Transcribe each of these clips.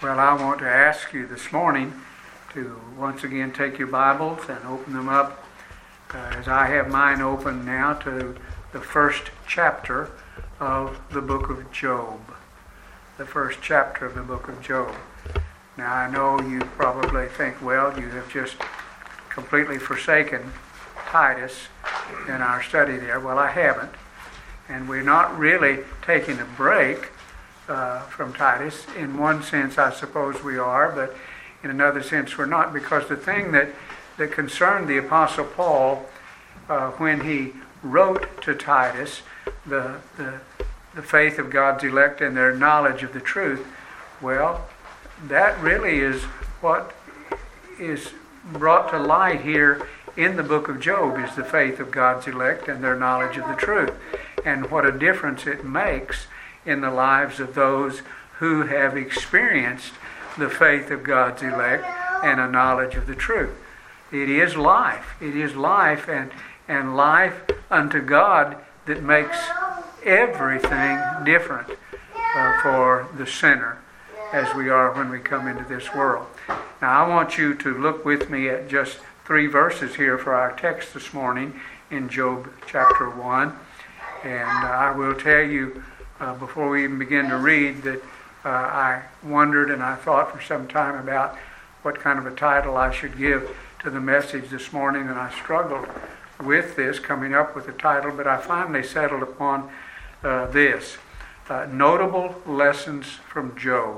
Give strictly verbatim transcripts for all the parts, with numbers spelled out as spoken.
Well, I want to ask you this morning to once again take your Bibles and open them up, uh, as I have mine open now, to the first chapter of the book of Job. The first chapter of the book of Job. Now, I know you probably think, well, you have just completely forsaken Titus in our study there. Well, I haven't. And we're not really taking a break uh, from Titus. In one sense, I suppose we are, but in another sense, we're not, because the thing that, that concerned the Apostle Paul uh, when he wrote to Titus, the, the, the faith of God's elect and their knowledge of the truth, well, that really is what is brought to light here in the book of Job, is the faith of God's elect and their knowledge of the truth, and what a difference it makes in the lives of those who have experienced the faith of God's elect and a knowledge of the truth. It is life. It is life and, and life unto God that makes everything different uh, for the sinner as we are when we come into this world. Now, I want you to look with me at just three verses here for our text this morning in Job chapter one. And uh, I will tell you uh, before we even begin to read that uh, I wondered and I thought for some time about what kind of a title I should give to the message this morning, and I struggled with this, coming up with a title, but I finally settled upon uh, this. Uh, Notable Lessons from Job.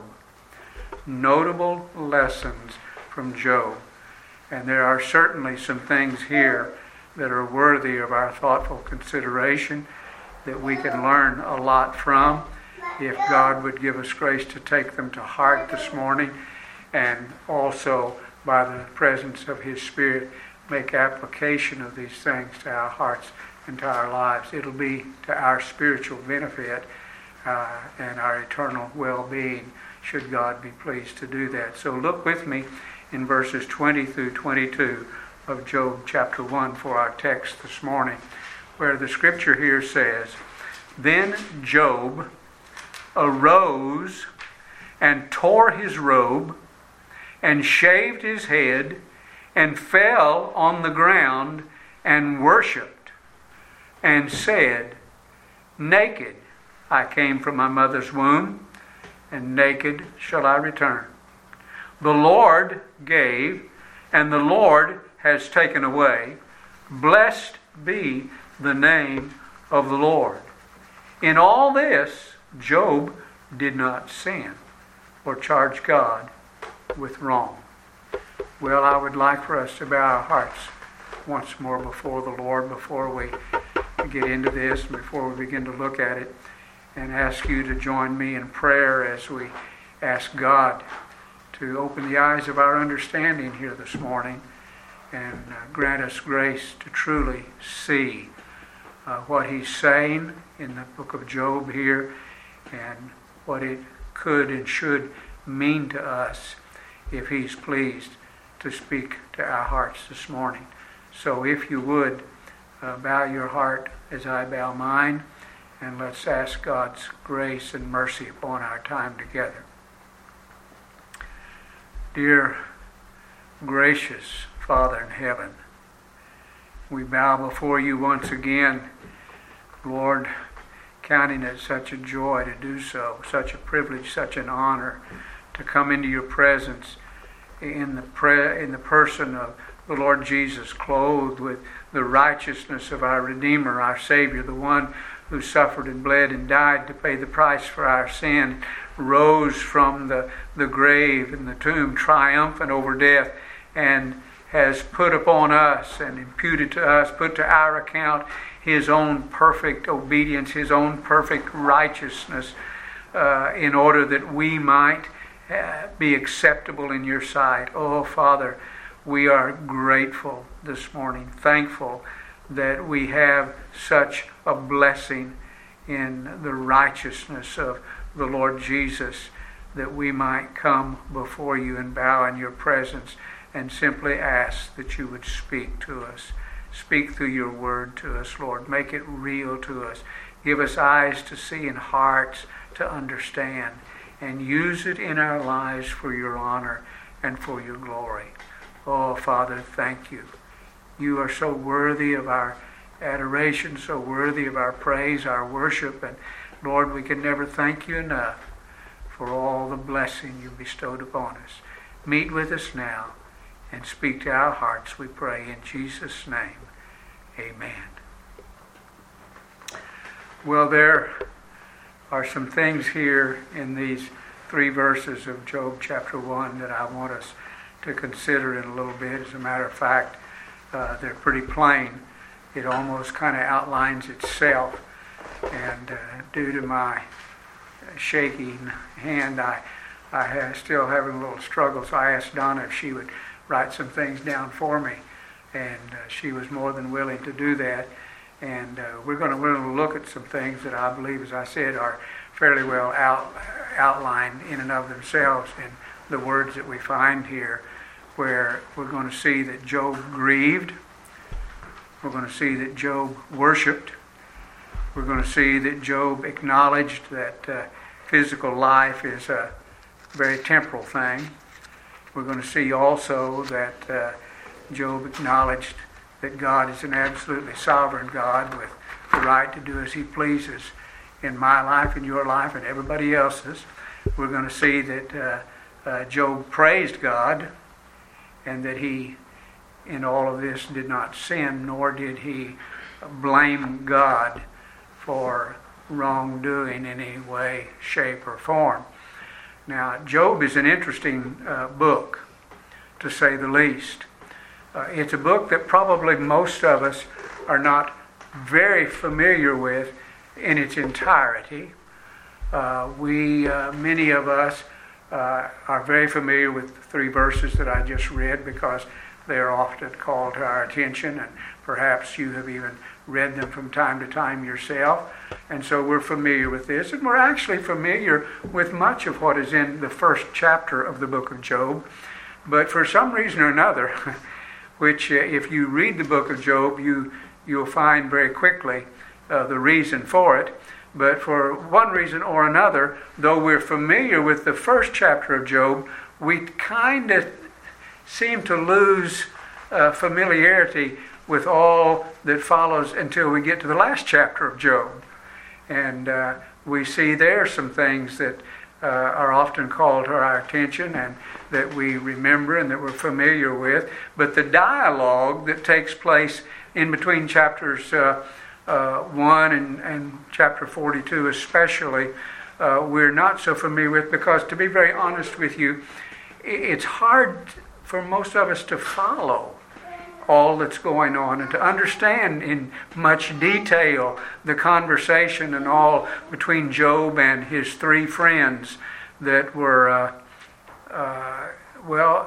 Notable Lessons from Job. And there are certainly some things here that are worthy of our thoughtful consideration, that we can learn a lot from, if God would give us grace to take them to heart this morning, and also by the presence of His Spirit make application of these things to our hearts and to our lives. It'll be to our spiritual benefit uh, and our eternal well-being, should God be pleased to do that. So look with me in verses twenty through twenty-two of Job chapter one for our text this morning, where the scripture here says, "Then Job arose and tore his robe and shaved his head and fell on the ground and worshipped and said, 'Naked I came from my mother's womb, and naked shall I return. The Lord gave, and the Lord has taken away. Blessed be the name of the Lord.' In all this, Job did not sin or charge God with wrong." Well, I would like for us to bow our hearts once more before the Lord before we get into this, and before we begin to look at it, and ask you to join me in prayer as we ask God to open the eyes of our understanding here this morning and uh, grant us grace to truly see uh, what He's saying in the book of Job here, and what it could and should mean to us if He's pleased to speak to our hearts this morning. So if you would, uh, bow your heart as I bow mine, and let's ask God's grace and mercy upon our time together. Dear gracious Father in heaven, we bow before you once again, Lord, counting it such a joy to do so, such a privilege, such an honor to come into your presence in the pre- in the person of the Lord Jesus, clothed with the righteousness of our Redeemer, our Savior, the one who suffered and bled and died to pay the price for our sin, rose from the, the grave and the tomb triumphant over death, and has put upon us and imputed to us, put to our account His own perfect obedience, His own perfect righteousness, uh, in order that we might uh, be acceptable in your sight. Oh, Father, we are grateful this morning, thankful that we have such a blessing in the righteousness of the Lord Jesus, that we might come before you and bow in your presence and simply ask that you would speak to us. Speak through your word to us, Lord. Make it real to us. Give us eyes to see and hearts to understand. and use it in our lives for your honor and for your glory. Oh, Father, thank you. You are so worthy of our adoration, so worthy of our praise, our worship, and Lord, we can never thank you enough for all the blessing you bestowed upon us. Meet with us now and speak to our hearts, we pray in Jesus' name. Amen. Well, there are some things here in these three verses of Job chapter one that I want us to consider in a little bit. As a matter of fact, uh, they're pretty plain. It almost kind of outlines itself. And uh, due to my shaking hand, I, I have, still having a little struggle. So I asked Donna if she would write some things down for me. And uh, she was more than willing to do that. And uh, we're going to we're going to look at some things that I believe, as I said, are fairly well out, outlined in and of themselves in the words that we find here, where we're going to see that Job grieved. We're going to see that Job worshipped. We're going to see that Job acknowledged that uh, physical life is a very temporal thing. We're going to see also that uh, Job acknowledged that God is an absolutely sovereign God with the right to do as he pleases in my life, in your life, and everybody else's. We're going to see that uh, uh, Job praised God and that he, in all of this, did not sin, nor did he blame God for wrongdoing in any way, shape, or form. Now, Job is an interesting uh, book, to say the least. Uh, it's a book that probably most of us are not very familiar with in its entirety. Uh, we, uh, many of us, uh, are very familiar with the three verses that I just read because they are often called to our attention, and perhaps you have even read them from time to time yourself. And so we're familiar with this, and we're actually familiar with much of what is in the first chapter of the book of Job. But for some reason or another, which uh, if you read the book of Job, you, you'll find very quickly uh, the reason for it. But for one reason or another, though we're familiar with the first chapter of Job, we kind of seem to lose uh, familiarity with all that follows until we get to the last chapter of Job. And uh, we see there some things that uh, are often called to our attention and that we remember and that we're familiar with. But the dialogue that takes place in between chapters uh, uh, one and, and chapter forty-two especially, uh, we're not so familiar with, because to be very honest with you, it's hard for most of us to follow all that's going on and to understand in much detail the conversation and all between Job and his three friends that were, uh, uh, well,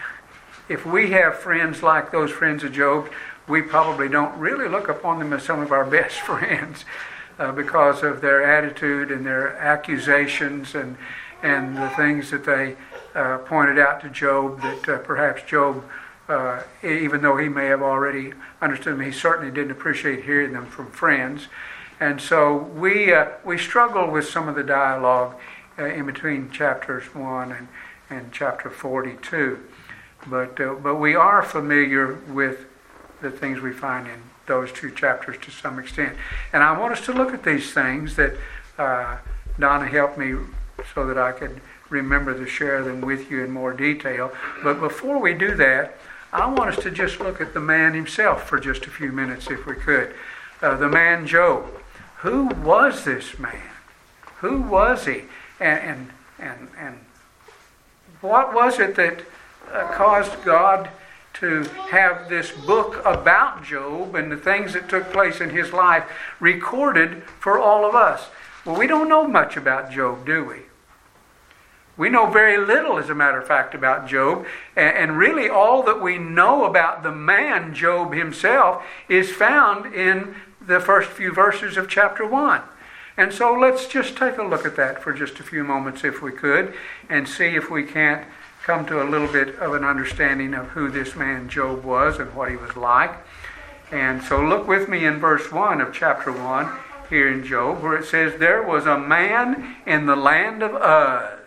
if we have friends like those friends of Job, we probably don't really look upon them as some of our best friends uh, because of their attitude and their accusations and, and the things that they uh, pointed out to Job that uh, perhaps Job Uh, even though he may have already understood them, he certainly didn't appreciate hearing them from friends. And so we uh, we struggle with some of the dialogue uh, in between chapters one and, and chapter forty-two. But, uh, but we are familiar with the things we find in those two chapters to some extent. And I want us to look at these things that uh, Donna helped me so that I could remember to share them with you in more detail. But before we do that, I want us to just look at the man himself for just a few minutes, if we could. Uh, the man Job. Who was this man? Who was he? And and and, and what was it that uh, caused God to have this book about Job and the things that took place in his life recorded for all of us? Well, we don't know much about Job, do we? We know very little, as a matter of fact, about Job. And really all that we know about the man, Job himself, is found in the first few verses of chapter one. And so let's just take a look at that for just a few moments, if we could, and see if we can't come to a little bit of an understanding of who this man Job was and what he was like. And so look with me in verse one of chapter one here in Job, where it says, "There was a man in the land of Uz."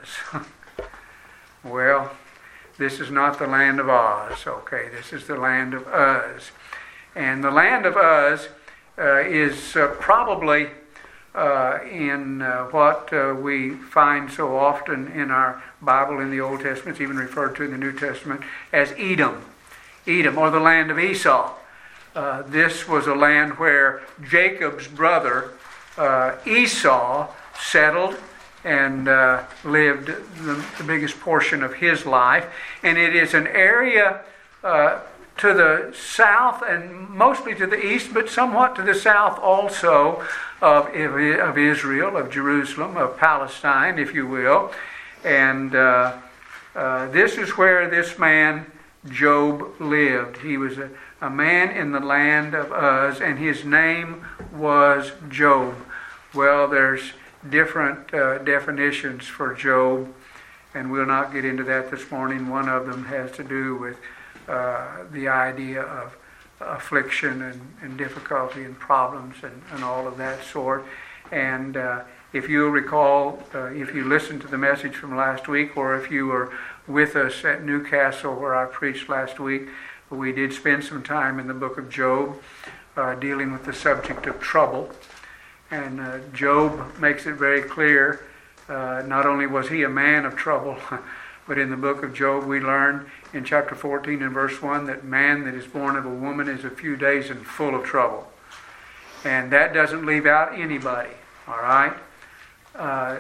Well, this is not the land of Oz, okay? This is the land of Uz. And the land of Uz uh, is uh, probably uh, in uh, what uh, we find so often in our Bible in the Old Testament, it's even referred to in the New Testament, as Edom. Edom, or the land of Esau. Uh, this was a land where Jacob's brother uh, Esau settled and uh, lived the, the biggest portion of his life. And it is an area uh, to the south and mostly to the east, but somewhat to the south also of, of Israel, of Jerusalem, of Palestine, if you will. And uh, uh, this is where this man Job lived. He was a, a man in the land of Uz, and his name was Job. Well, there's different uh, definitions for Job, and we'll not get into that this morning. One of them has to do with uh, the idea of affliction and, and difficulty and problems and, and all of that sort. And uh, if you'll recall, uh, if you listened to the message from last week, or if you were with us at Newcastle where I preached last week, we did spend some time in the book of Job uh, dealing with the subject of trouble. And uh, Job makes it very clear, uh, not only was he a man of trouble, but in the book of Job we learn in chapter fourteen and verse one that man that is born of a woman is a few days and full of trouble. And that doesn't leave out anybody, all right? Uh,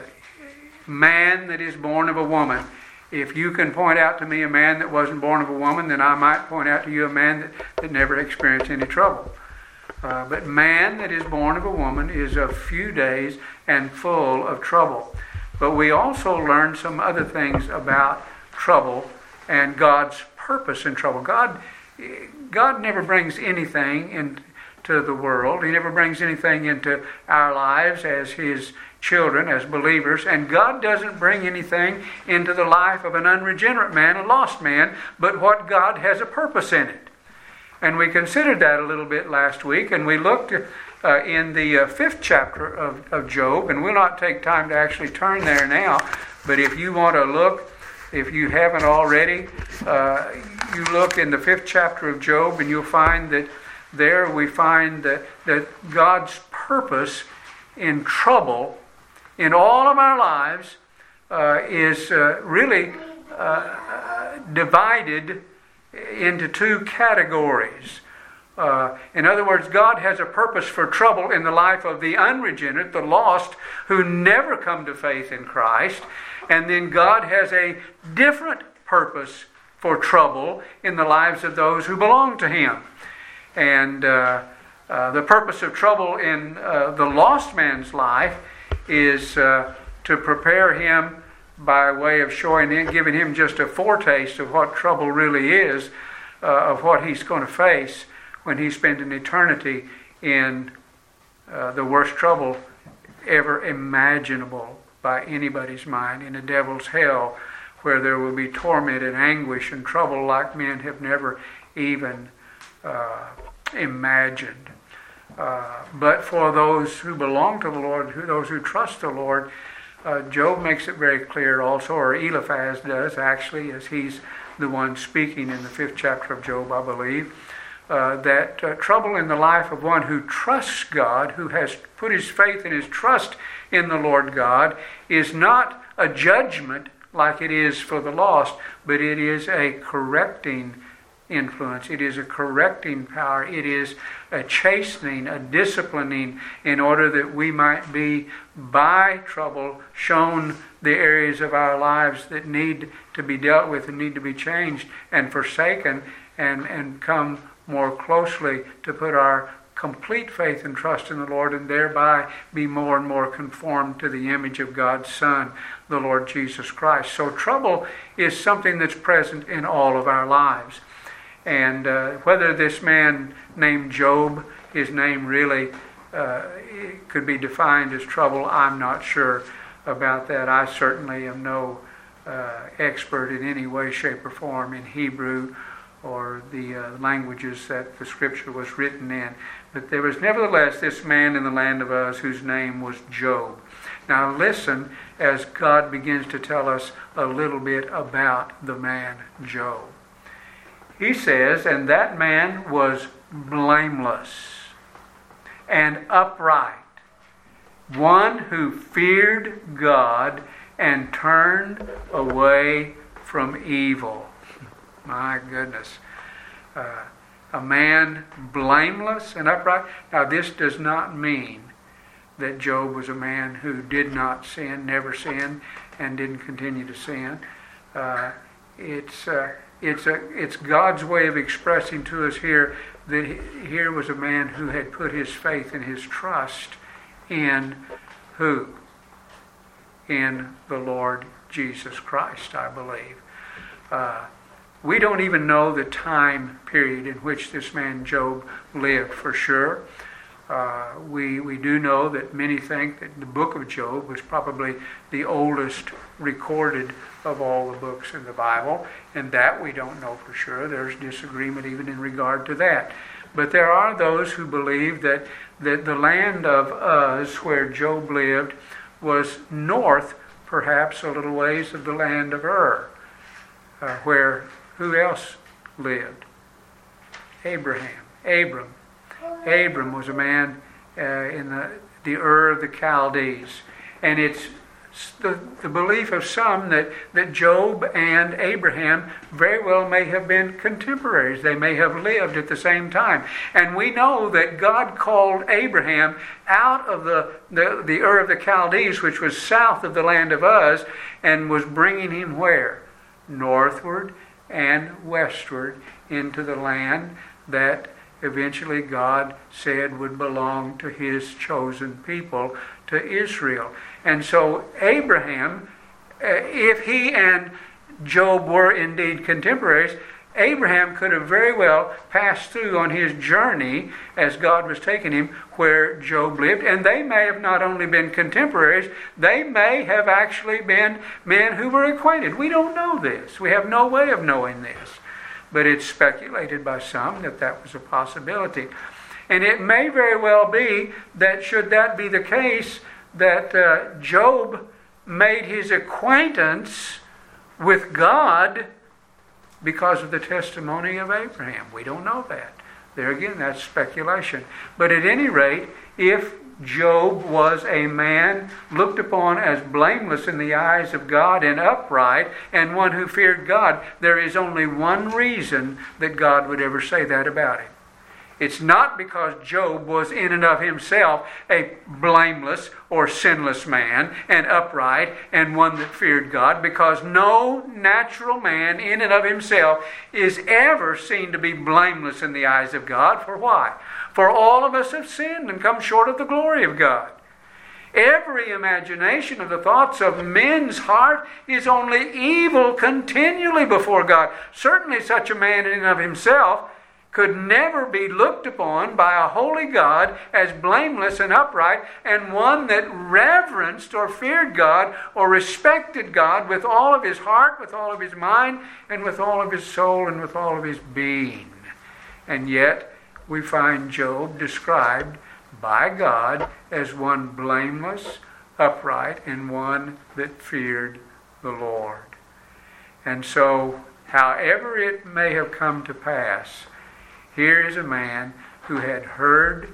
man that is born of a woman. If you can point out to me a man that wasn't born of a woman, then I might point out to you a man that, that never experienced any trouble. Uh, but man that is born of a woman is a few days and full of trouble. But we also learn some other things about trouble and God's purpose in trouble. God, God never brings anything into the world. He never brings anything into our lives as His children, as believers. And God doesn't bring anything into the life of an unregenerate man, a lost man, but what God has a purpose in it. And we considered that a little bit last week, and we looked uh, in the uh, fifth chapter of, of Job, and we'll not take time to actually turn there now, but if you want to look, if you haven't already, uh, you look in the fifth chapter of Job, and you'll find that there we find that, that God's purpose in trouble in all of our lives uh, is uh, really uh, divided into two categories. Uh, in other words, God has a purpose for trouble in the life of the unregenerate, the lost, who never come to faith in Christ. And then God has a different purpose for trouble in the lives of those who belong to Him. And uh, uh, the purpose of trouble in uh, the lost man's life is uh, to prepare him by way of showing him, giving him just a foretaste of what trouble really is, uh, of what he's going to face when he spends an eternity in uh, the worst trouble ever imaginable by anybody's mind, in a devil's hell, where there will be torment and anguish and trouble like men have never even uh, imagined. Uh, but for those who belong to the Lord, who, those who trust the Lord, Uh, Job makes it very clear also, or Eliphaz does actually, as he's the one speaking in the fifth chapter of Job, I believe, uh, that uh, trouble in the life of one who trusts God, who has put his faith and his trust in the Lord God, is not a judgment like it is for the lost, but it is a correcting influence. It is a correcting power. It is a chastening, a disciplining, in order that we might be, by trouble, shown the areas of our lives that need to be dealt with and need to be changed and forsaken, and, and come more closely to put our complete faith and trust in the Lord, and thereby be more and more conformed to the image of God's Son, the Lord Jesus Christ. So trouble is something that's present in all of our lives. And uh, whether this man named Job, his name really uh, could be defined as trouble, I'm not sure about that. I certainly am no uh, expert in any way, shape, or form in Hebrew or the uh, languages that the scripture was written in. But there was nevertheless this man in the land of Uz whose name was Job. Now listen as God begins to tell us a little bit about the man Job. He says, and that man was blameless and upright, one who feared God and turned away from evil. My goodness. Uh, a man blameless and upright. Now this does not mean that Job was a man who did not sin, never sinned, and didn't continue to sin. Uh, it's uh, it's a it's God's way of expressing to us here that he, here was a man who had put his faith and his trust in who? In the Lord Jesus Christ, I believe. Uh, we don't even know the time period in which this man Job lived for sure. Uh, we we do know that many think that the book of Job was probably the oldest recorded of all the books in the Bible, and that we don't know for sure. There's disagreement even in regard to that. But there are those who believe that, that the land of Uz, where Job lived, was north, perhaps a little ways, of the land of Ur, uh, where who else lived? Abraham. Abram. Abram was a man uh, in the, the Ur of the Chaldees. And it's the, the belief of some that, that Job and Abraham very well may have been contemporaries. They may have lived at the same time. And we know that God called Abraham out of the, the, the Ur of the Chaldees, which was south of the land of Uz, and was bringing him where? Northward and westward into the land that eventually God said would belong to his chosen people, to Israel. And so Abraham, if he and Job were indeed contemporaries, Abraham could have very well passed through on his journey as God was taking him where Job lived. And they may have not only been contemporaries, they may have actually been men who were acquainted. We don't know this. We have no way of knowing this. But it's speculated by some that that was a possibility. And it may very well be that should that be the case, that uh, Job made his acquaintance with God because of the testimony of Abraham. We don't know that. There again, that's speculation. But at any rate, if Job was a man looked upon as blameless in the eyes of God and upright, and one who feared God, there is only one reason that God would ever say that about him. It's not because Job was in and of himself a blameless or sinless man and upright and one that feared God, because no natural man in and of himself is ever seen to be blameless in the eyes of God. For why? For all of us have sinned and come short of the glory of God. Every imagination of the thoughts of men's heart is only evil continually before God. Certainly such a man in and of himself could never be looked upon by a holy God as blameless and upright, and one that reverenced or feared God or respected God with all of his heart, with all of his mind, and with all of his soul, and with all of his being. And yet we find Job described by God as one blameless, upright, and one that feared the Lord. And so, however it may have come to pass, here is a man who had heard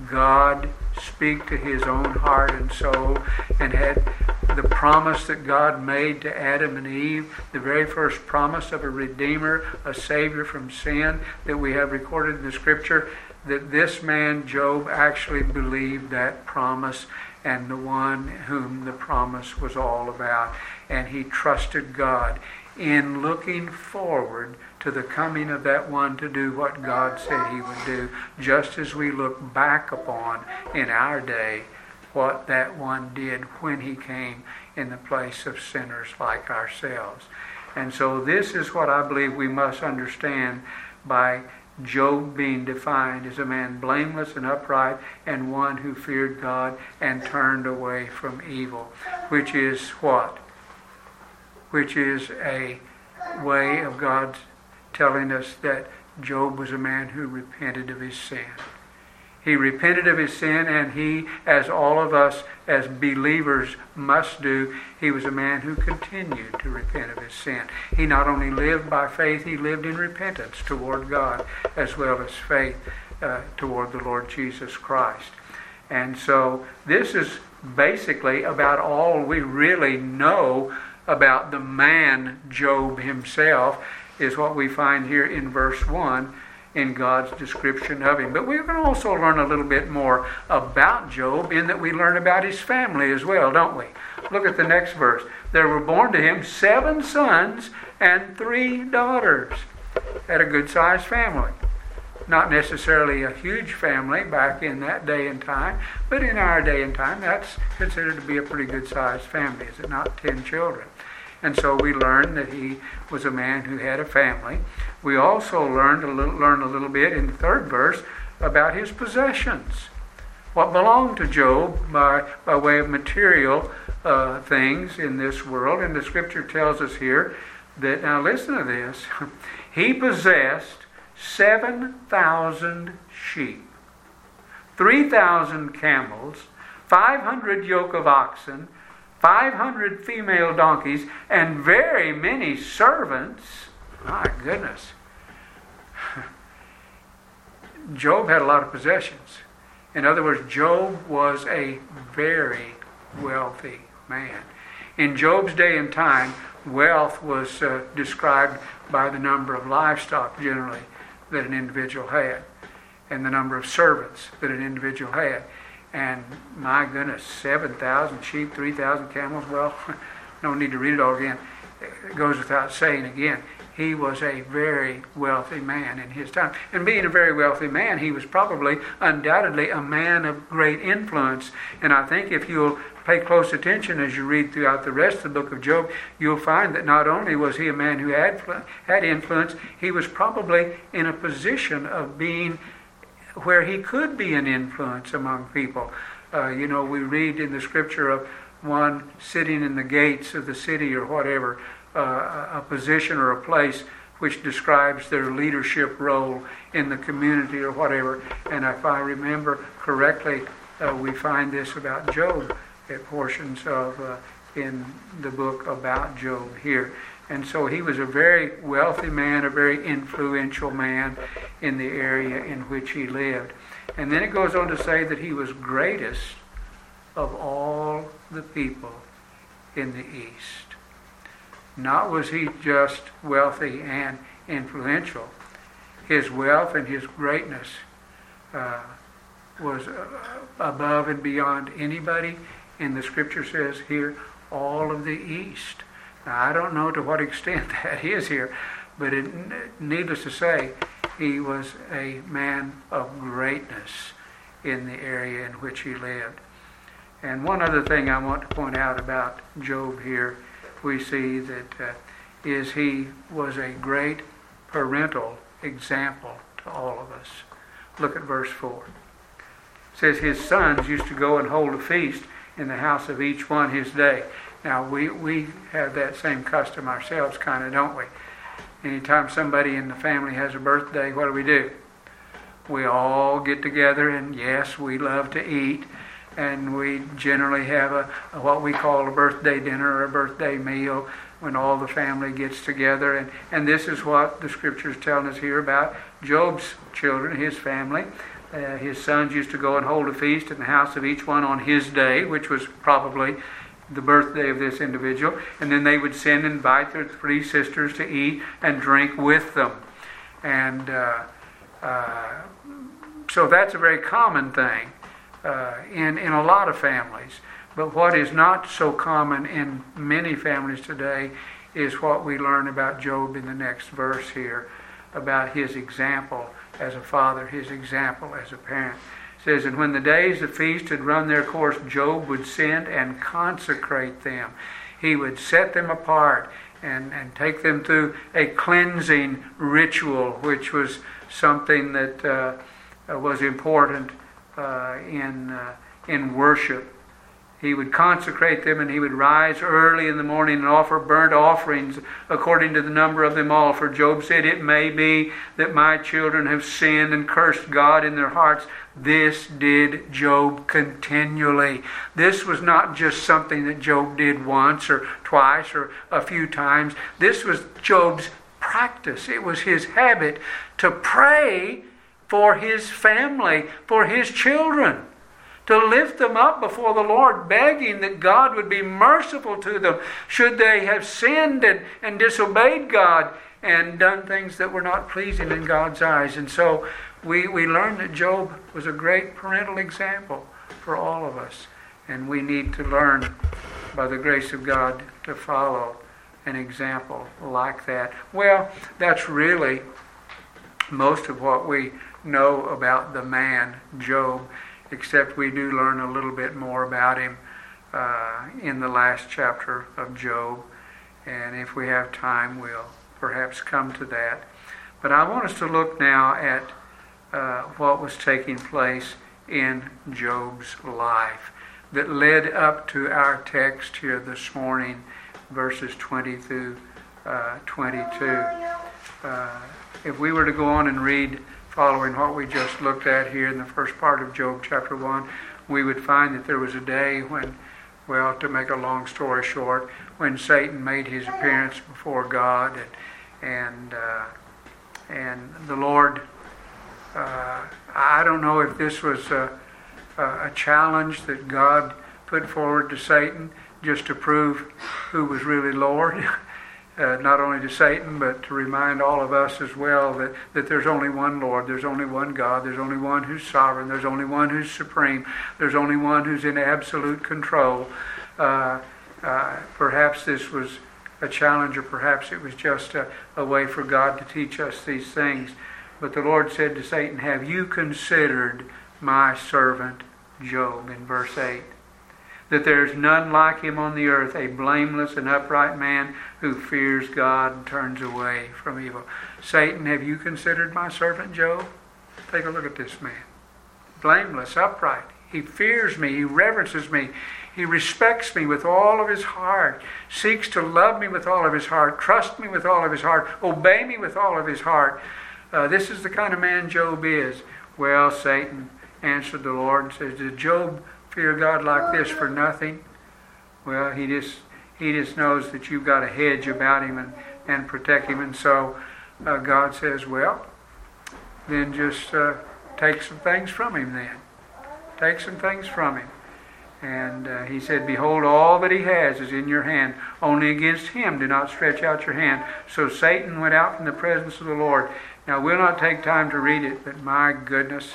God speak to his own heart and soul, and had the promise that God made to Adam and Eve, the very first promise of a Redeemer, a Savior from sin that we have recorded in the Scripture, that this man, Job, actually believed that promise and the one whom the promise was all about. And he trusted God in looking forward to the coming of that one to do what God said he would do, just as we look back upon in our day what that one did when he came in the place of sinners like ourselves. And so this is what I believe we must understand by Job being defined as a man blameless and upright, and one who feared God and turned away from evil, which is what? Which is a way of God telling us that Job was a man who repented of his sin. He repented of his sin, and he, as all of us as believers must do, he was a man who continued to repent of his sin. He not only lived by faith, he lived in repentance toward God, as well as faith uh, toward the Lord Jesus Christ. And so this is basically about all we really know about the man Job himself, is what we find here in verse one in God's description of him. But we're going to also learn a little bit more about Job, in that we learn about his family as well, don't we? Look at the next verse. There were born to him seven sons and three daughters. Had a good-sized family. Not necessarily a huge family back in that day and time, but in our day and time, that's considered to be a pretty good-sized family, is it not? Ten children. And so we learned that he was a man who had a family. We also learned a little, learned a little bit in the third verse about his possessions. What belonged to Job by, by way of material uh, things in this world. And the scripture tells us here that, now listen to this, he possessed seven thousand sheep, three thousand camels, five hundred yoke of oxen, five hundred female donkeys, and very many servants. My goodness. Job had a lot of possessions. In other words, Job was a very wealthy man. In Job's day and time, wealth was uh, described by the number of livestock generally that an individual had, and the number of servants that an individual had. And my goodness, seven thousand sheep, three thousand camels, well, no need to read it all again. It goes without saying again, he was a very wealthy man in his time. And being a very wealthy man, he was probably, undoubtedly, a man of great influence. And I think if you'll pay close attention as you read throughout the rest of the book of Job, you'll find that not only was he a man who had, had influence, he was probably in a position of being where he could be an influence among people. Uh, you know, we read in the scripture of one sitting in the gates of the city or whatever, uh, a position or a place which describes their leadership role in the community or whatever. And if I remember correctly, uh, we find this about Job at portions of uh, in the book about Job here. And so he was a very wealthy man, a very influential man in the area in which he lived. And then it goes on to say that he was greatest of all the people in the East. Not was he just wealthy and influential. His wealth and his greatness uh, was uh, above and beyond anybody, and the scripture says here, all of the East. Now, I don't know to what extent that is here, but it, needless to say, he was a man of greatness in the area in which he lived. And one other thing I want to point out about Job here, we see that uh, is he was a great parental example to all of us. Look at verse four. It says his sons used to go and hold a feast in the house of each one his day. Now, we, we have that same custom ourselves, kind of, don't we? Anytime somebody in the family has a birthday, what do we do? We all get together, and yes, we love to eat, and we generally have a, a what we call a birthday dinner or a birthday meal when all the family gets together. And, and this is what the scripture is telling us here about Job's children, his family. Uh, his sons used to go and hold a feast in the house of each one on his day, which was probably the birthday of this individual, and then they would send and invite their three sisters to eat and drink with them. And uh, uh, so that's a very common thing uh, in, in a lot of families. But what is not so common in many families today is what we learn about Job in the next verse here, about his example as a father, his example as a parent. Says, and when the days of feast had run their course, Job would send and consecrate them. He would set them apart and, and take them through a cleansing ritual, which was something that uh, was important uh, in uh, in worship He would consecrate them, and he would rise early in the morning and offer burnt offerings according to the number of them all. For Job said, "It may be that my children have sinned and cursed God in their hearts." This did Job continually. This was not just something that Job did once or twice or a few times. This was Job's practice. It was his habit to pray for his family, for his children, to lift them up before the Lord, begging that God would be merciful to them should they have sinned and, and disobeyed God and done things that were not pleasing in God's eyes. And so we, we learn that Job was a great parental example for all of us. And we need to learn, by the grace of God, to follow an example like that. Well, that's really most of what we know about the man Job, except we do learn a little bit more about him uh, in the last chapter of Job. And if we have time, we'll perhaps come to that. But I want us to look now at uh, what was taking place in Job's life that led up to our text here this morning, verses twenty through uh, twenty-two. Uh, if we were to go on and read following what we just looked at here in the first part of Job chapter one, we would find that there was a day when, well, to make a long story short, when Satan made his appearance before God, and and, uh, and the Lord, uh, I don't know if this was a, a challenge that God put forward to Satan just to prove who was really Lord. Uh, not only to Satan, but to remind all of us as well that, that there's only one Lord, there's only one God, there's only one who's sovereign, there's only one who's supreme, there's only one who's in absolute control. Uh, uh, perhaps this was a challenge, or perhaps it was just a, a way for God to teach us these things. But the Lord said to Satan, "Have you considered my servant Job?" in verse eight. That there is none like him on the earth, a blameless and upright man who fears God and turns away from evil. Satan, have you considered my servant Job? Take a look at this man. Blameless, upright. He fears me. He reverences me. He respects me with all of his heart. Seeks to love me with all of his heart. Trust me with all of his heart. Obey me with all of his heart. Uh, this is the kind of man Job is. Well, Satan answered the Lord and says, "Did Job fear God like this for nothing?" Well, he just he just knows that you've got a hedge about him and, and protect him. And so uh, God says, well, then just uh, take some things from him then. Take some things from him. And uh, he said, "Behold, all that he has is in your hand. Only against him do not stretch out your hand." So Satan went out from the presence of the Lord. Now, we'll not take time to read it, but my goodness,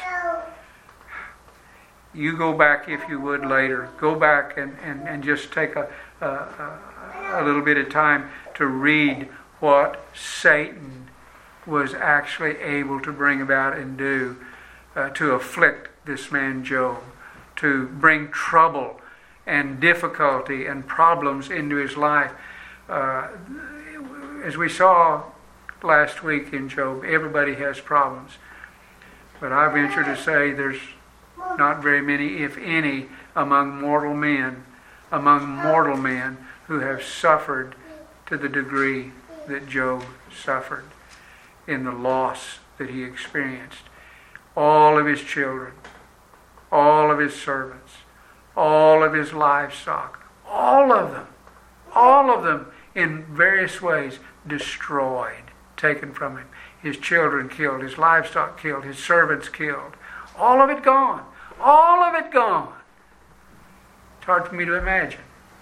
you go back, if you would, later. Go back and, and, and just take a, a, a little bit of time to read what Satan was actually able to bring about and do uh, to afflict this man Job, to bring trouble and difficulty and problems into his life. Uh, as we saw last week in Job, everybody has problems. But I venture to say there's not very many, if any, among mortal men, among mortal men who have suffered to the degree that Job suffered in the loss that he experienced. All of his children, all of his servants, all of his livestock, all of them, all of them in various ways destroyed, taken from him. His children killed, his livestock killed, his servants killed. All of it gone. All of it gone. It's hard for me to imagine.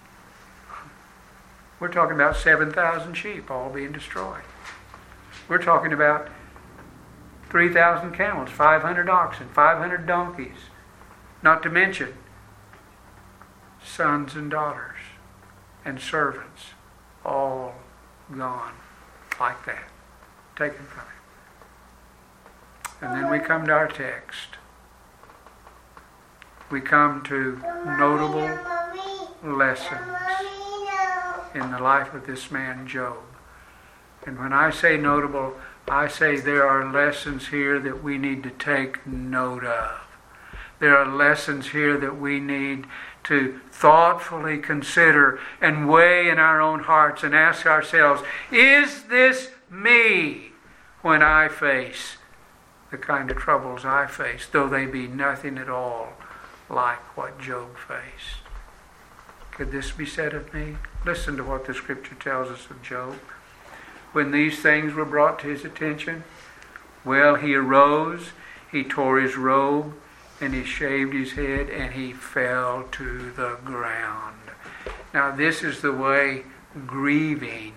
We're talking about seven thousand sheep all being destroyed. We're talking about three thousand camels, five hundred oxen, five hundred donkeys. Not to mention sons and daughters and servants, all gone like that, taken from him. And then we come to our text. We come to notable lessons in the life of this man Job. And when I say notable, I say there are lessons here that we need to take note of. There are lessons here that we need to thoughtfully consider and weigh in our own hearts and ask ourselves, is this me when I face the kind of troubles I face, though they be nothing at all like what Job faced? Could this be said of me? Listen to what the Scripture tells us of Job. When these things were brought to his attention, well, he arose, he tore his robe, and he shaved his head, and he fell to the ground. Now, this is the way grieving,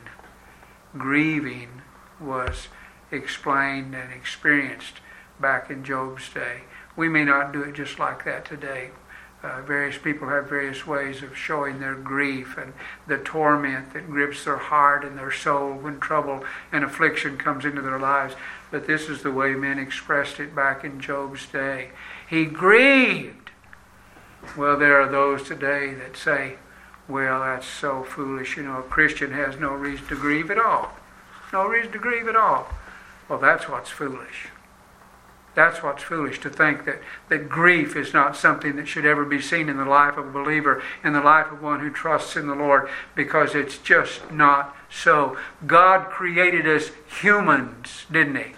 grieving was explained and experienced back in Job's day. We may not do it just like that today. Uh, various people have various ways of showing their grief and the torment that grips their heart and their soul when trouble and affliction comes into their lives. But this is the way men expressed it back in Job's day. He grieved. Well, there are those today that say, well, that's so foolish. You know, a Christian has no reason to grieve at all. No reason to grieve at all. Well, that's what's foolish. That's what's foolish, to think that, that grief is not something that should ever be seen in the life of a believer, in the life of one who trusts in the Lord, because it's just not so. God created us humans, didn't He?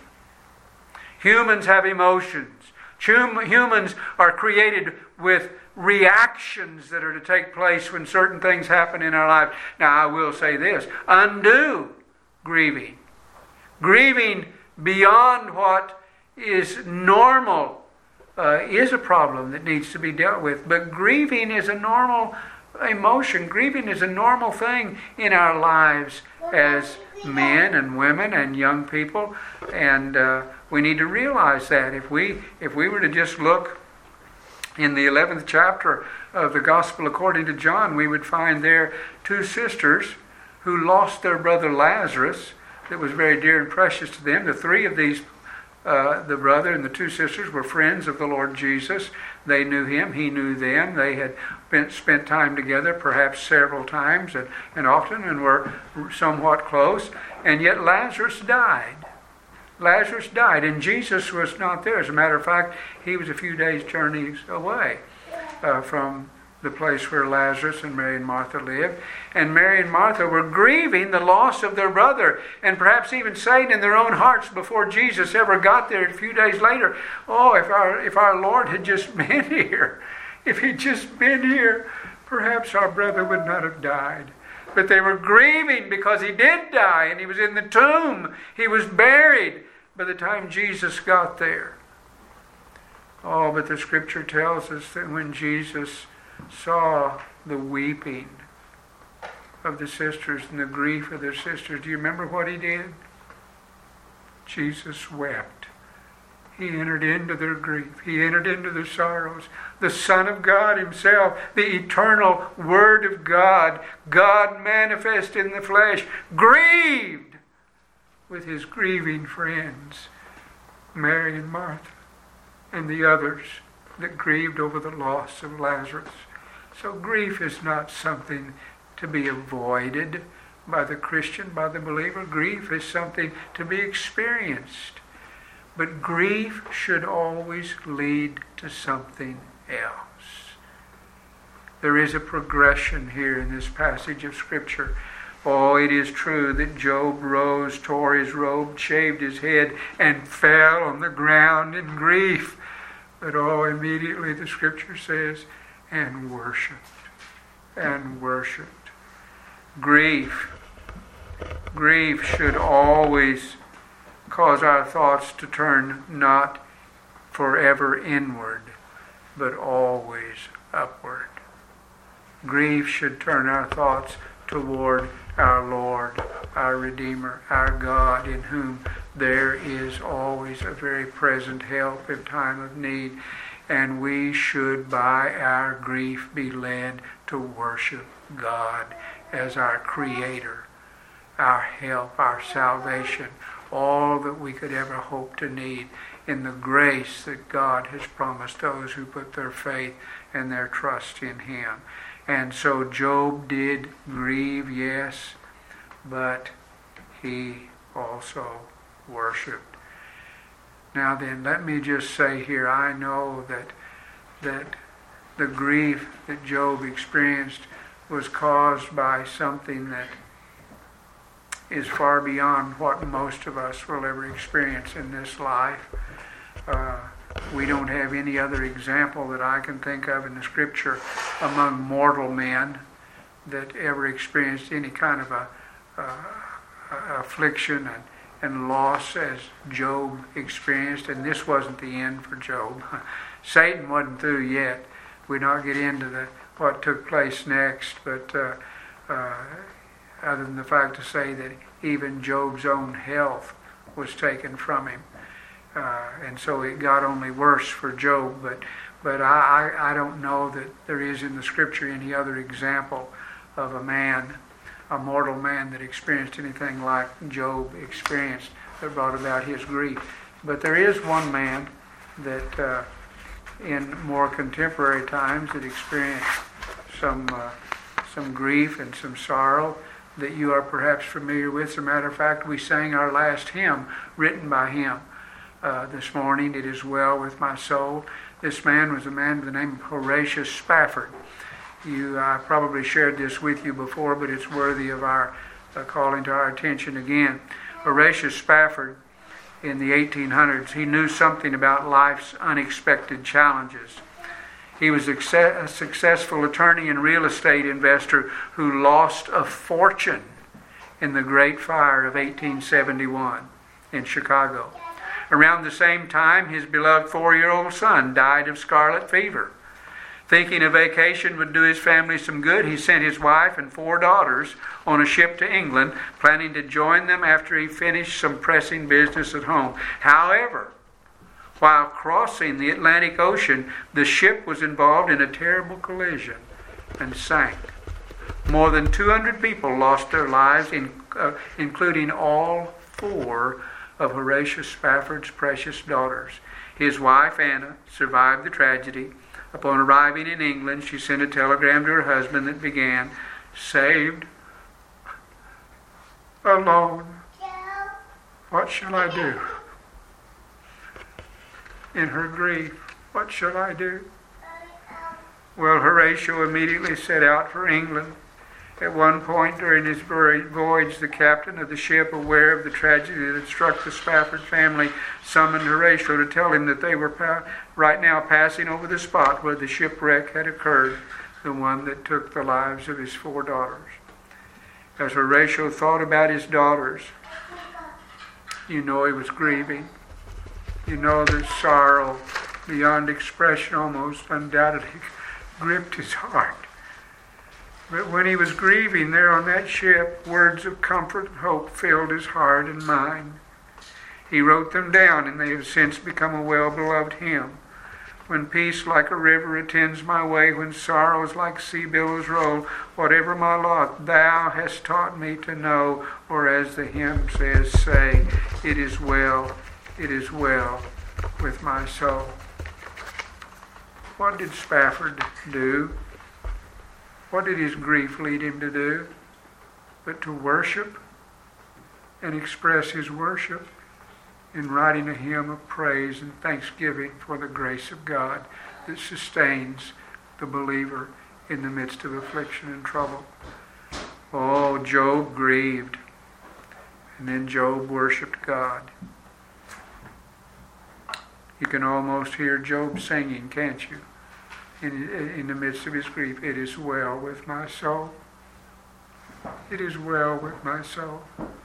Humans have emotions. Hum- humans are created with reactions that are to take place when certain things happen in our lives. Now, I will say this. Undue grieving. Grieving beyond what is normal uh, is a problem that needs to be dealt with. But grieving is a normal emotion. Grieving is a normal thing in our lives as men and women and young people. And uh, we need to realize that. If we, if we were to just look in the eleventh chapter of the Gospel according to John, we would find there two sisters who lost their brother Lazarus that was very dear and precious to them. The three of these Uh, the brother and the two sisters were friends of the Lord Jesus. They knew Him. He knew them. They had been, spent time together, perhaps several times and, and often, and were somewhat close. And yet Lazarus died. Lazarus died, and Jesus was not there. As a matter of fact, He was a few days' journeys away uh, from the place where Lazarus and Mary and Martha lived. And Mary and Martha were grieving the loss of their brother, and perhaps even saying in their own hearts before Jesus ever got there a few days later, oh, if our if our Lord had just been here, if He'd just been here, perhaps our brother would not have died. But they were grieving because He did die, and He was in the tomb. He was buried by the time Jesus got there. Oh, but the Scripture tells us that when Jesus saw the weeping of the sisters and the grief of their sisters, do you remember what He did? Jesus wept. He entered into their grief. He entered into their sorrows. The Son of God Himself, the eternal Word of God, God manifest in the flesh, grieved with His grieving friends, Mary and Martha, and the others that grieved over the loss of Lazarus. So grief is not something to be avoided by the Christian, by the believer. Grief is something to be experienced. But grief should always lead to something else. There is a progression here in this passage of Scripture. Oh, it is true that Job rose, tore his robe, shaved his head, and fell on the ground in grief. But oh, immediately the Scripture says, and worshipped, and worshipped. Grief. Grief should always cause our thoughts to turn not forever inward, but always upward. Grief should turn our thoughts toward our Lord, our Redeemer, our God, in whom there is always a very present help in time of need. And we should, by our grief, be led to worship God as our Creator, our help, our salvation, all that we could ever hope to need in the grace that God has promised those who put their faith and their trust in Him. And so Job did grieve, yes, but he also worshipped. Now then, let me just say here, I know that that the grief that Job experienced was caused by something that is far beyond what most of us will ever experience in this life. Uh, we don't have any other example that I can think of in the Scripture among mortal men that ever experienced any kind of a, uh, affliction and, and loss as Job experienced. And this wasn't the end for Job. Satan wasn't through yet. We not get into the what took place next, but uh, uh, other than the fact to say that even Job's own health was taken from him. Uh, and so it got only worse for Job. But but I, I, I don't know that there is in the Scripture any other example of a man, a mortal man, that experienced anything like Job experienced that brought about his grief. But there is one man that uh, in more contemporary times that experienced some uh, some grief and some sorrow that you are perhaps familiar with. As a matter of fact, we sang our last hymn written by him uh, this morning, "It Is Well With My Soul." This man was a man by the name of Horatius Spafford. You, I probably shared this with you before, but it's worthy of our uh, calling to our attention again. Horatius Spafford, in the eighteen hundreds, he knew something about life's unexpected challenges. He was a successful attorney and real estate investor who lost a fortune in the Great Fire of eighteen seventy-one in Chicago. Around the same time, his beloved four-year-old son died of scarlet fever. Thinking a vacation would do his family some good, he sent his wife and four daughters on a ship to England, planning to join them after he finished some pressing business at home. However, while crossing the Atlantic Ocean, the ship was involved in a terrible collision and sank. More than two hundred people lost their lives, in, uh, including all four of Horatius Spafford's precious daughters. His wife, Anna, survived the tragedy. Upon arriving in England, she sent a telegram to her husband that began, "Saved, alone, what shall I do?" In her grief, what shall I do? Well, Horatio immediately set out for England. At one point during his voyage, the captain of the ship, aware of the tragedy that had struck the Spafford family, summoned Horatio to tell him that they were pa- right now passing over the spot where the shipwreck had occurred, the one that took the lives of his four daughters. As Horatio thought about his daughters, you know he was grieving. You know that sorrow beyond expression almost undoubtedly gripped his heart. But when he was grieving there on that ship, words of comfort and hope filled his heart and mind. He wrote them down, and they have since become a well-beloved hymn. When peace like a river attends my way, when sorrows like sea billows roll, whatever my lot, thou hast taught me to know, or as the hymn says, say, it is well, it is well with my soul. What did Spafford do? What did his grief lead him to do? But to worship and express his worship in writing a hymn of praise and thanksgiving for the grace of God that sustains the believer in the midst of affliction and trouble. Oh, Job grieved, and then Job worshiped God. You can almost hear Job singing, can't you? In, in the midst of his grief, "It is well with my soul. It is well with my soul."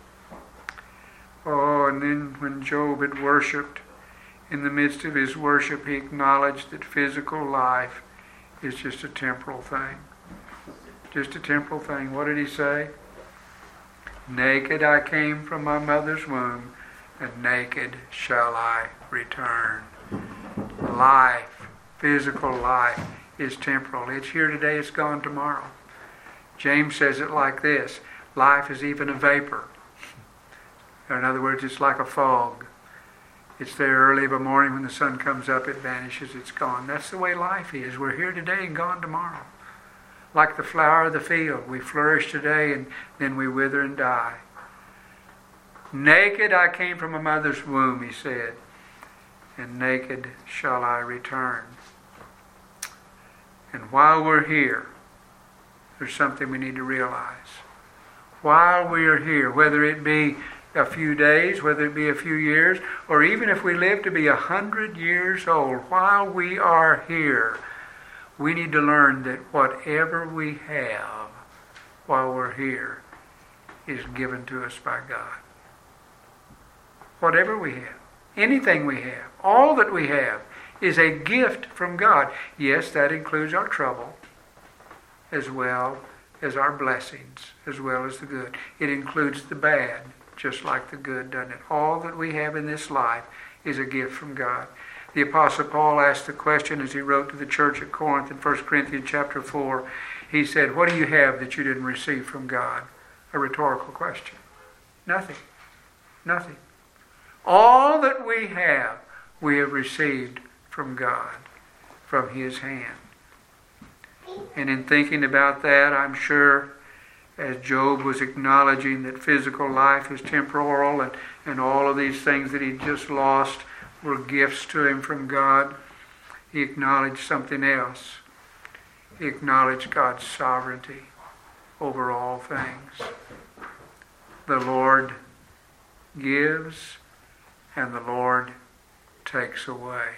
Oh, and then when Job had worshipped, in the midst of his worship, he acknowledged that physical life is just a temporal thing. Just a temporal thing. What did he say? "Naked I came from my mother's womb, and naked shall I return." Life, physical life, is temporal. It's here today, it's gone tomorrow. James says it like this: life is even a vapor. In other words, it's like a fog. It's there early of a morning, when the sun comes up, it vanishes, it's gone. That's the way life is. We're here today and gone tomorrow. Like the flower of the field, we flourish today and then we wither and die. "Naked I came from a mother's womb," he said, "and naked shall I return." And while we're here, there's something we need to realize. While we are here, whether it be a few days, whether it be a few years, or even if we live to be a hundred years old, while we are here, we need to learn that whatever we have while we're here is given to us by God. Whatever we have, anything we have, all that we have is a gift from God. Yes, that includes our trouble as well as our blessings, as well as the good. It includes the bad, just like the good, doesn't it? All that we have in this life is a gift from God. The Apostle Paul asked the question as he wrote to the church at Corinth in First Corinthians chapter four. He said, what do you have that you didn't receive from God? A rhetorical question. Nothing. Nothing. All that we have, we have received from God, from His hand. And in thinking about that, I'm sure, as Job was acknowledging that physical life is temporal and, and all of these things that he just lost were gifts to him from God, he acknowledged something else. He acknowledged God's sovereignty over all things. The Lord gives and the Lord takes away.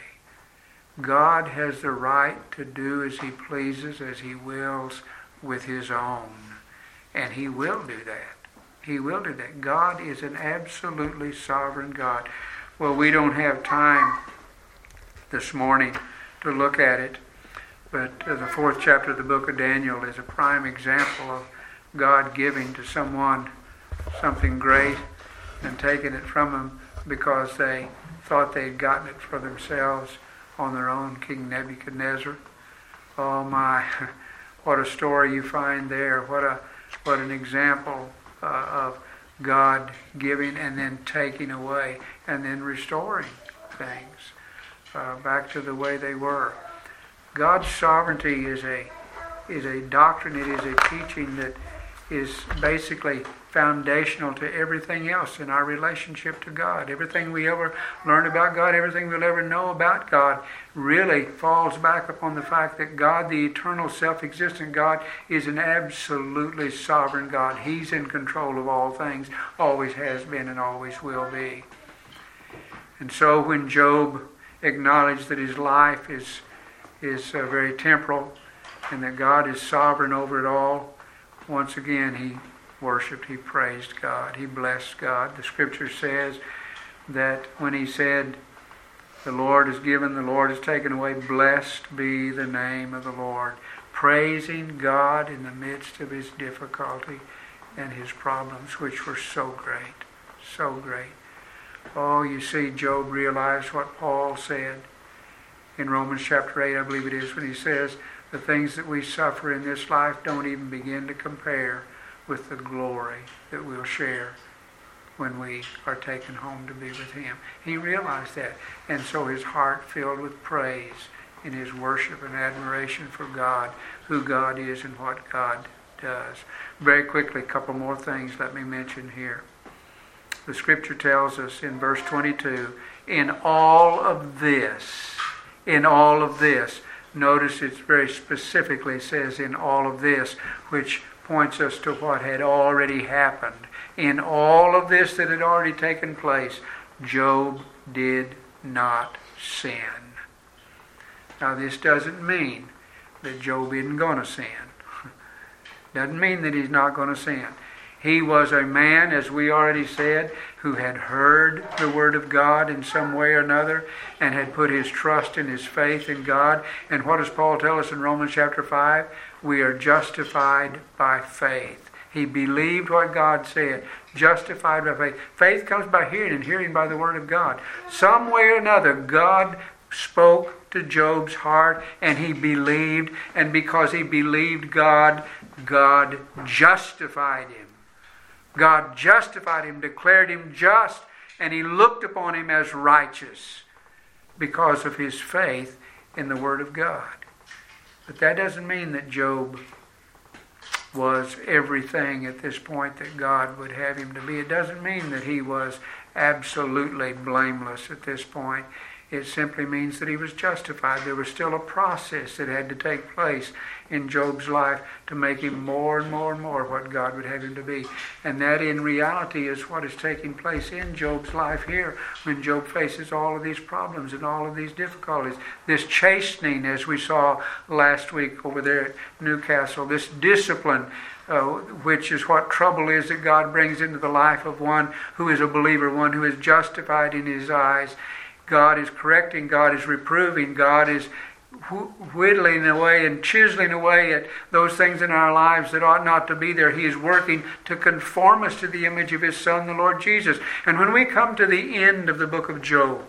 God has the right to do as He pleases, as He wills with His own. And He will do that. He will do that. God is an absolutely sovereign God. Well, we don't have time this morning to look at it, but uh, the fourth chapter of the book of Daniel is a prime example of God giving to someone something great and taking it from them because they thought they'd gotten it for themselves on their own. King Nebuchadnezzar. Oh my, what a story you find there. What a what an example uh, of God giving and then taking away and then restoring things uh, back to the way they were. God's sovereignty is a is a doctrine, it is a teaching that is basically foundational to everything else in our relationship to God. Everything we ever learn about God, everything we'll ever know about God really falls back upon the fact that God, the eternal self-existent God, is an absolutely sovereign God. He's in control of all things, always has been and always will be. And so when Job acknowledged that his life is, is uh, very temporal and that God is sovereign over it all, once again he worshipped, he praised God, he blessed God. The scripture says that when he said, the Lord is given, the Lord is taken away, blessed be the name of the Lord, praising God in the midst of his difficulty and his problems, which were so great, so great. Oh, you see, Job realized what Paul said in Romans chapter eight, I believe it is, when he says, the things that we suffer in this life don't even begin to compare with the glory that we'll share when we are taken home to be with Him. He realized that. And so his heart filled with praise in his worship and admiration for God, who God is and what God does. Very quickly, a couple more things let me mention here. The scripture tells us in verse twenty-two, in all of this, in all of this, notice it very specifically says in all of this, which points us to what had already happened. In all of this that had already taken place, Job did not sin. Now this doesn't mean that Job isn't going to sin. Doesn't mean that he's not going to sin. He was a man, as we already said, who had heard the Word of God in some way or another and had put his trust and his faith in God. And what does Paul tell us in Romans chapter five? We are justified by faith. He believed what God said. Justified by faith. Faith comes by hearing, and hearing by the Word of God. Some way or another, God spoke to Job's heart, and he believed. And because he believed God, God justified him. God justified him, declared him just, and he looked upon him as righteous because of his faith in the Word of God. But that doesn't mean that Job was everything at this point that God would have him to be. It doesn't mean that he was absolutely blameless at this point. It simply means that he was justified. There was still a process that had to take place in Job's life to make him more and more and more what God would have him to be. And that in reality is what is taking place in Job's life here when Job faces all of these problems and all of these difficulties. This chastening, as we saw last week over there at Newcastle, this discipline, uh, which is what trouble is that God brings into the life of one who is a believer, one who is justified in his eyes. God is correcting, God is reproving, God is whittling away and chiseling away at those things in our lives that ought not to be there. He is working to conform us to the image of His Son, the Lord Jesus. And when we come to the end of the book of Job,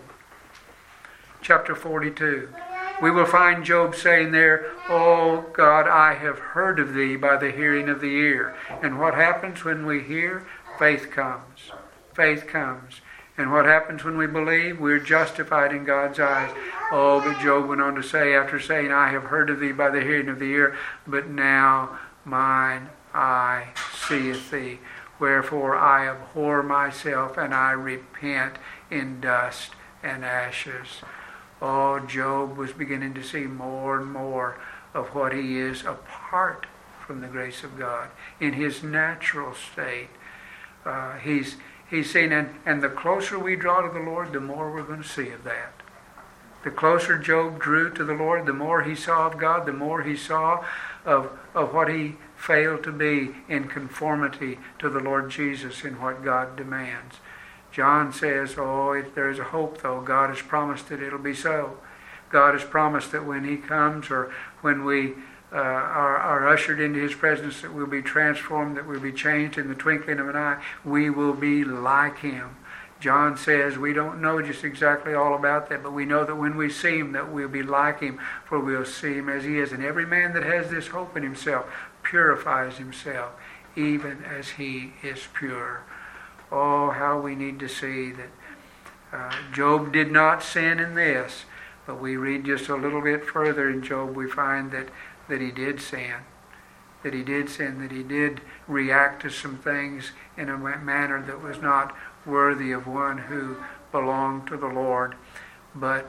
chapter forty-two, we will find Job saying there, "Oh God, I have heard of Thee by the hearing of the ear." And what happens when we hear? Faith comes. Faith comes. And what happens when we believe? We're justified in God's eyes. Oh, but Job went on to say, after saying, "I have heard of Thee by the hearing of the ear, but now mine eye seeth Thee. Wherefore I abhor myself, and I repent in dust and ashes." Oh, Job was beginning to see more and more of what he is apart from the grace of God. In his natural state, uh, he's He's seen, and, and the closer we draw to the Lord, the more we're going to see of that. The closer Job drew to the Lord, the more he saw of God, the more he saw of, of what he failed to be in conformity to the Lord Jesus in what God demands. John says, oh, it, there is a hope though. God has promised that it'll be so. God has promised that when He comes, or when we Uh, are, are ushered into His presence, that we'll be transformed, that we'll be changed in the twinkling of an eye. We will be like Him. John says we don't know just exactly all about that, but we know that when we see Him, that we'll be like Him, for we'll see Him as He is. And every man that has this hope in himself purifies himself, even as he is pure. Oh, how we need to see that uh, Job did not sin in this, but we read just a little bit further in Job, we find that that he did sin, that he did sin, that he did react to some things in a manner that was not worthy of one who belonged to the Lord. But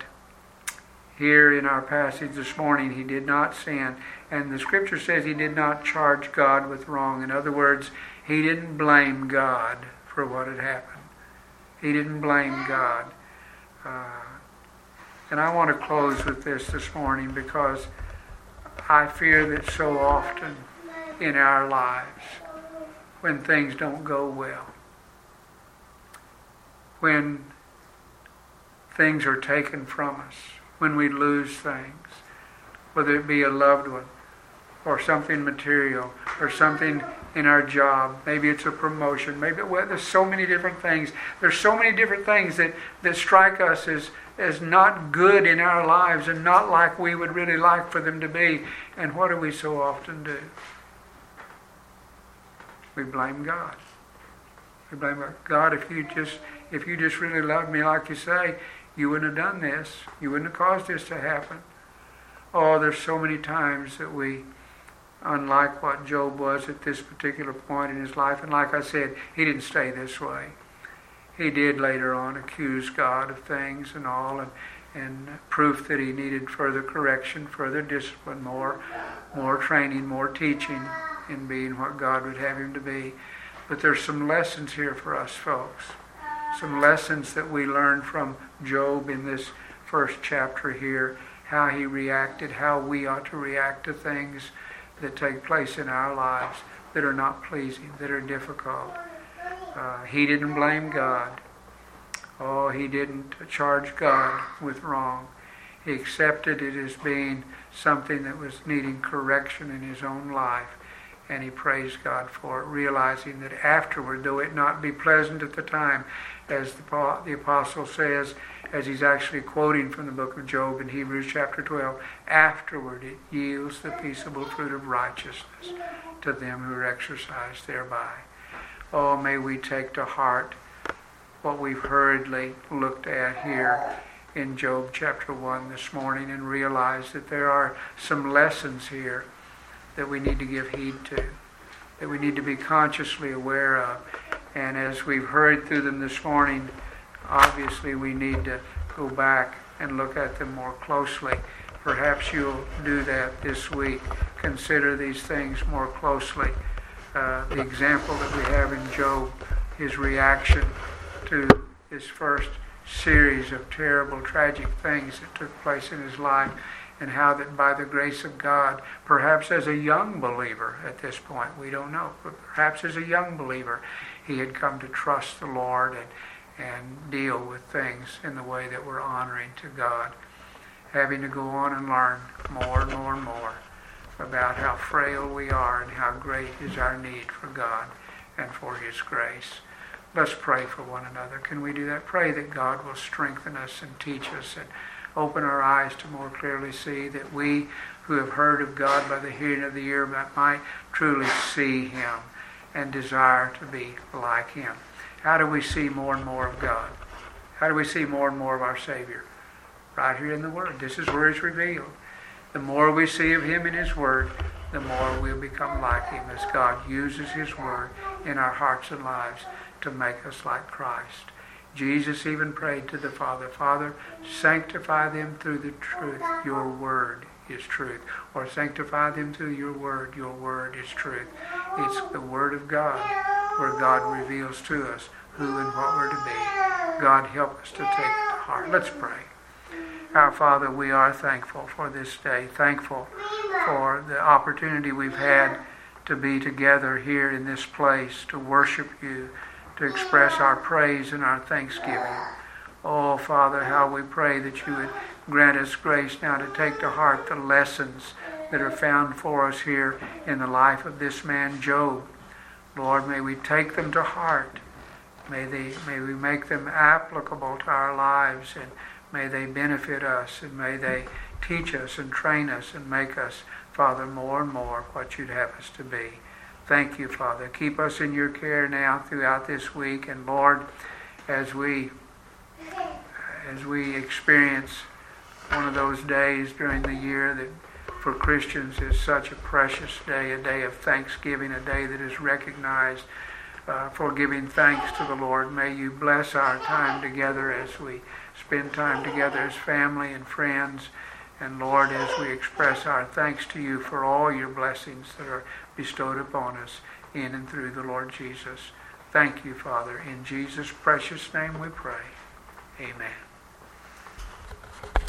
here in our passage this morning, he did not sin. And the Scripture says he did not charge God with wrong. In other words, he didn't blame God for what had happened. He didn't blame God. Uh, and I want to close with this this morning, because I fear that so often in our lives, when things don't go well, when things are taken from us, when we lose things, whether it be a loved one or something material or something in our job, maybe it's a promotion, maybe well, there's so many different things. There's so many different things that, that strike us as as not good in our lives and not like we would really like for them to be. And what do we so often do? We blame God. We blame God. God, if you just if you just really loved me like you say, you wouldn't have done this. You wouldn't have caused this to happen. Oh, there's so many times that we, unlike what Job was at this particular point in his life, and like I said, he didn't stay this way. He did later on accuse God of things and all, and, and proof that he needed further correction, further discipline, more, more training, more teaching in being what God would have him to be. But there's some lessons here for us folks. Some lessons that we learn from Job in this first chapter here, how he reacted, how we ought to react to things that take place in our lives that are not pleasing, that are difficult. Uh, he didn't blame God. Oh, he didn't charge God with wrong. He accepted it as being something that was needing correction in his own life, and he praised God for it, realizing that afterward, though it not be pleasant at the time, as the, the apostle says, as he's actually quoting from the book of Job in Hebrews chapter twelve, afterward it yields the peaceable fruit of righteousness to them who are exercised thereby. Oh, may we take to heart what we've hurriedly looked at here in Job chapter one this morning, and realize that there are some lessons here that we need to give heed to, that we need to be consciously aware of. And as we've hurried through them this morning, obviously we need to go back and look at them more closely. Perhaps you'll do that this week. Consider these things more closely. Uh, the example that we have in Job, his reaction to his first series of terrible, tragic things that took place in his life, and how that by the grace of God, perhaps as a young believer at this point, we don't know, but perhaps as a young believer, he had come to trust the Lord and, and deal with things in the way that were honoring to God. Having to go on and learn more and more and more about how frail we are and how great is our need for God and for His grace. Let's pray for one another. Can we do that? Pray that God will strengthen us and teach us and open our eyes to more clearly see, that we who have heard of God by the hearing of the ear might truly see Him and desire to be like Him. How do we see more and more of God? How do we see more and more of our Savior? Right here in the Word. This is where it's revealed. The more we see of Him in His Word, the more we'll become like Him as God uses His Word in our hearts and lives to make us like Christ. Jesus even prayed to the Father, Father, sanctify them through the truth. Your Word is truth. Or sanctify them through your Word. Your Word is truth. It's the Word of God where God reveals to us who and what we're to be. God, help us to take it to heart. Let's pray. Our Father, we are thankful for this day, thankful for the opportunity we've had to be together here in this place, to worship you, to express our praise and our thanksgiving. Oh, Father, how we pray that you would grant us grace now to take to heart the lessons that are found for us here in the life of this man, Job. Lord, may we take them to heart. May they, may we make them applicable to our lives, and may they benefit us, and may they teach us and train us and make us, Father, more and more what you'd have us to be. Thank you, Father. Keep us in your care now throughout this week. And Lord, as we as we experience one of those days during the year that for Christians is such a precious day, a day of thanksgiving, a day that is recognized uh, for giving thanks to the Lord, may you bless our time together as we spend time together as family and friends. And Lord, as we express our thanks to you for all your blessings that are bestowed upon us in and through the Lord Jesus. Thank you, Father. In Jesus' precious name we pray. Amen.